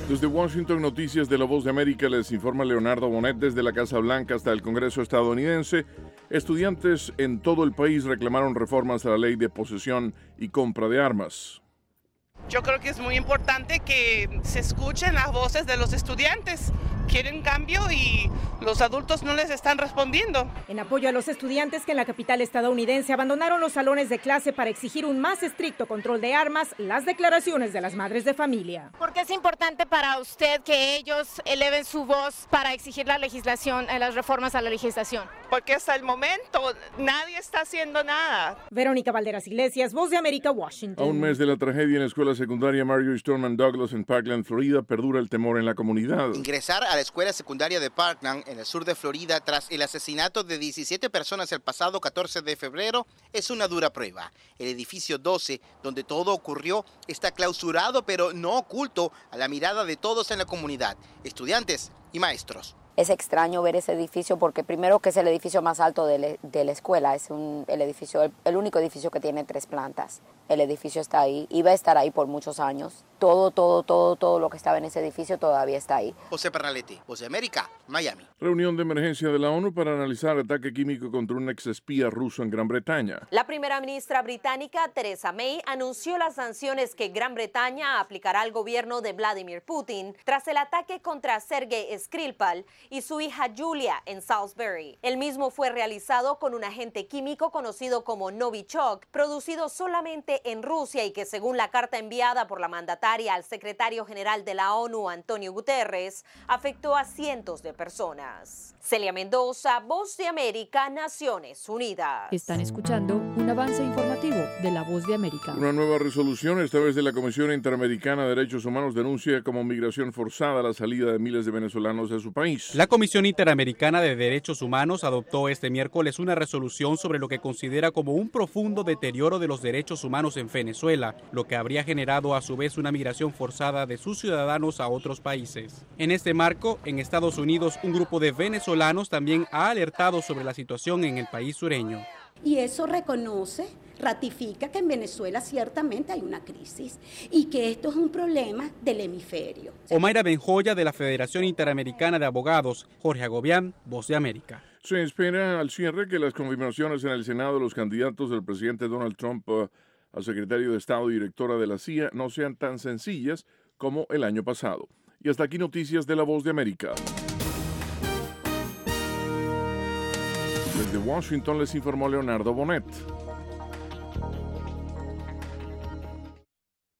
Desde Washington, noticias de La Voz de América, les informa Leonardo Bonet. Desde la Casa Blanca hasta el Congreso estadounidense, estudiantes en todo el país reclamaron reformas a la ley de posesión y compra de armas. Yo creo que es muy importante que se escuchen las voces de los estudiantes. Quieren cambio y los adultos no les están respondiendo. En apoyo a los estudiantes que en la capital estadounidense abandonaron los salones de clase para exigir un más estricto control de armas, las declaraciones de las madres de familia. ¿Por qué es importante para usted que ellos eleven su voz para exigir la legislación, las reformas a la legislación? Porque hasta el momento nadie está haciendo nada. Verónica Valderas Iglesias, Voz de América, Washington. A un mes de la tragedia en la escuela secundaria Marjory Stoneman Douglas en Parkland, Florida, perdura el temor en la comunidad. Ingresar a la escuela secundaria de Parkland, en el sur de Florida, tras el asesinato de 17 personas el pasado 14 de febrero, es una dura prueba. El edificio 12, donde todo ocurrió, está clausurado, pero no oculto a la mirada de todos en la comunidad, estudiantes y maestros. Es extraño ver ese edificio porque primero que es el edificio más alto de la escuela, es el único edificio que tiene 3 plantas. El edificio está ahí, iba a estar ahí por muchos años. Todo lo que estaba en ese edificio todavía está ahí. José Pernalete, Voz de América, Miami. Reunión de emergencia de la ONU para analizar ataque químico contra un exespía ruso en Gran Bretaña. La primera ministra británica, Theresa May, anunció las sanciones que Gran Bretaña aplicará al gobierno de Vladimir Putin tras el ataque contra Sergei Skripal y su hija Julia en Salisbury. El mismo fue realizado con un agente químico conocido como Novichok, producido solamente en Rusia y que, según la carta enviada por la mandataria al secretario general de la ONU, Antonio Guterres, afectó a cientos de personas. Celia Mendoza, Voz de América, Naciones Unidas. Están escuchando un avance informativo de La Voz de América. Una nueva resolución, esta vez de la Comisión Interamericana de Derechos Humanos, denuncia como migración forzada la salida de miles de venezolanos de su país. La Comisión Interamericana de Derechos Humanos adoptó este miércoles una resolución sobre lo que considera como un profundo deterioro de los derechos humanos en Venezuela, lo que habría generado a su vez una migración forzada de sus ciudadanos a otros países. En este marco, en Estados Unidos, un grupo de venezolanos también ha alertado sobre la situación en el país sureño. Y eso ratifica que en Venezuela ciertamente hay una crisis y que esto es un problema del hemisferio. Omaira Benjoya, de la Federación Interamericana de Abogados, Jorge Agobián, Voz de América. Se espera al cierre que las confirmaciones en el Senado de los candidatos del presidente Donald Trump al secretario de Estado y directora de la CIA no sean tan sencillas como el año pasado. Y hasta aquí noticias de La Voz de América. Desde Washington les informó Leonardo Bonet.